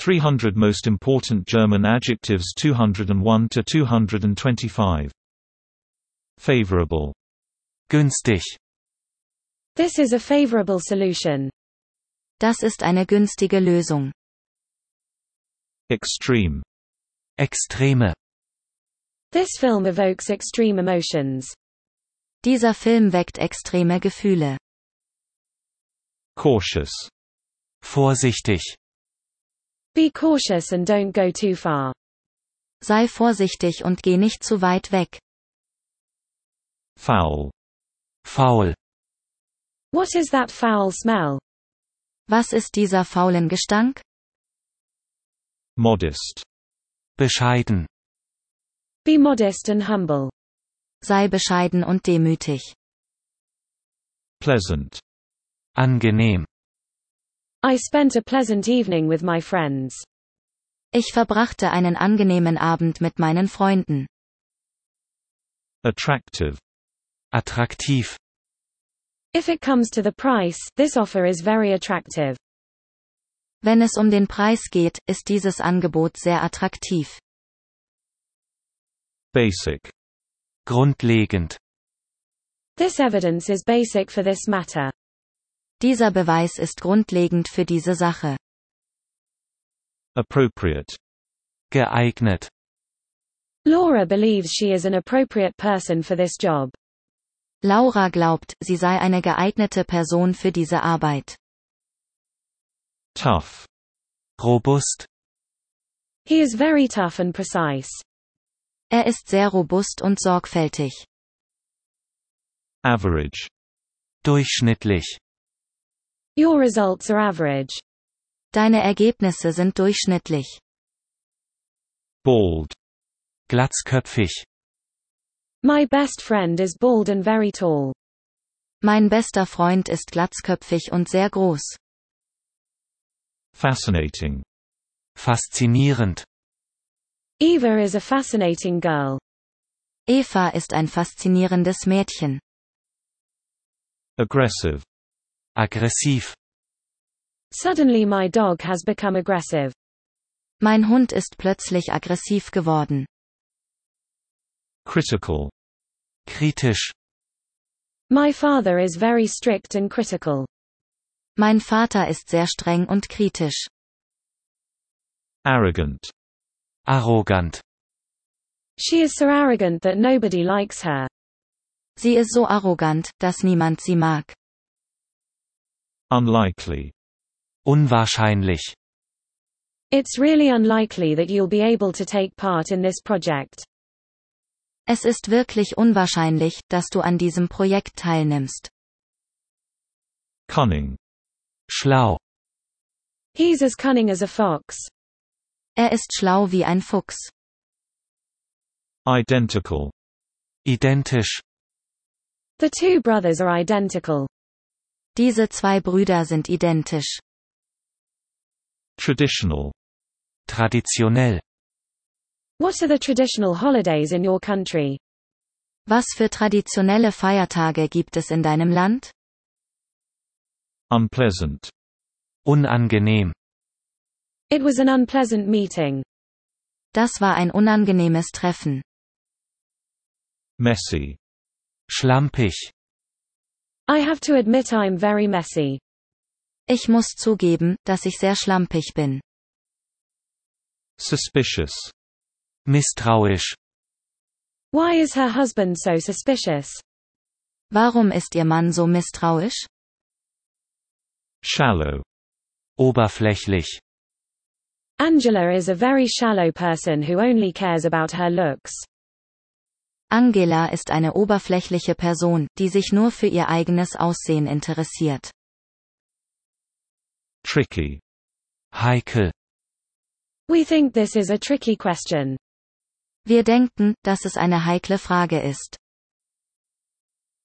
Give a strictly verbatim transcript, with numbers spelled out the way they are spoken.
three hundred Most Important German Adjectives two hundred one to two hundred twenty-five. Favorable. Günstig. This is a favorable solution. Das ist eine günstige Lösung. Extreme. Extreme. This film evokes extreme emotions. Dieser Film weckt extreme Gefühle. Cautious. Vorsichtig. Be cautious and don't go too far. Sei vorsichtig und geh nicht zu weit weg. Foul. Faul. What is that foul smell? Was ist dieser faulen Gestank? Modest. Bescheiden. Be modest and humble. Sei bescheiden und demütig. Pleasant. Angenehm. I spent a pleasant evening with my friends. Ich verbrachte einen angenehmen Abend mit meinen Freunden. Attractive. Attraktiv. If it comes to the price, this offer is very attractive. Wenn es um den Preis geht, ist dieses Angebot sehr attraktiv. Basic. Grundlegend. This evidence is basic for this matter. Dieser Beweis ist grundlegend für diese Sache. Appropriate. Geeignet. Laura believes she is an appropriate person for this job. Laura glaubt, sie sei eine geeignete Person für diese Arbeit. Tough. Robust. He is very tough and precise. Er ist sehr robust und sorgfältig. Average. Durchschnittlich. Your results are average. Deine Ergebnisse sind durchschnittlich. Bald. Glatzköpfig. My best friend is bald and very tall. Mein bester Freund ist glatzköpfig und sehr groß. Fascinating. Faszinierend. Eva is a fascinating girl. Eva ist ein faszinierendes Mädchen. Aggressive. Aggressiv. Suddenly my dog has become aggressive. Mein Hund ist plötzlich aggressiv geworden. Critical. Kritisch. My father is very strict and critical. Mein Vater ist sehr streng und kritisch. Arrogant. Arrogant. She is so arrogant that nobody likes her. Sie ist so arrogant, dass niemand sie mag. Unlikely. Unwahrscheinlich. It's really unlikely that you'll be able to take part in this project. Es ist wirklich unwahrscheinlich, dass du an diesem Projekt teilnimmst. Cunning. Schlau. He's as cunning as a fox. Er ist schlau wie ein Fuchs. Identical. Identisch. The two brothers are identical. Diese zwei Brüder sind identisch. Traditional. Traditionell. What are the traditional holidays in your country? Was für traditionelle Feiertage gibt es in deinem Land? Unpleasant. Unangenehm. It was an unpleasant meeting. Das war ein unangenehmes Treffen. Messy. Schlampig. I have to admit I'm very messy. Ich muss zugeben, dass ich sehr schlampig bin. Suspicious. Misstrauisch. Why is her husband so suspicious? Warum ist ihr Mann so misstrauisch? Shallow. Oberflächlich. Angela is a very shallow person who only cares about her looks. Angela ist eine oberflächliche Person, die sich nur für ihr eigenes Aussehen interessiert. Tricky. Heikel. We think this is a tricky question. Wir denken, dass es eine heikle Frage ist.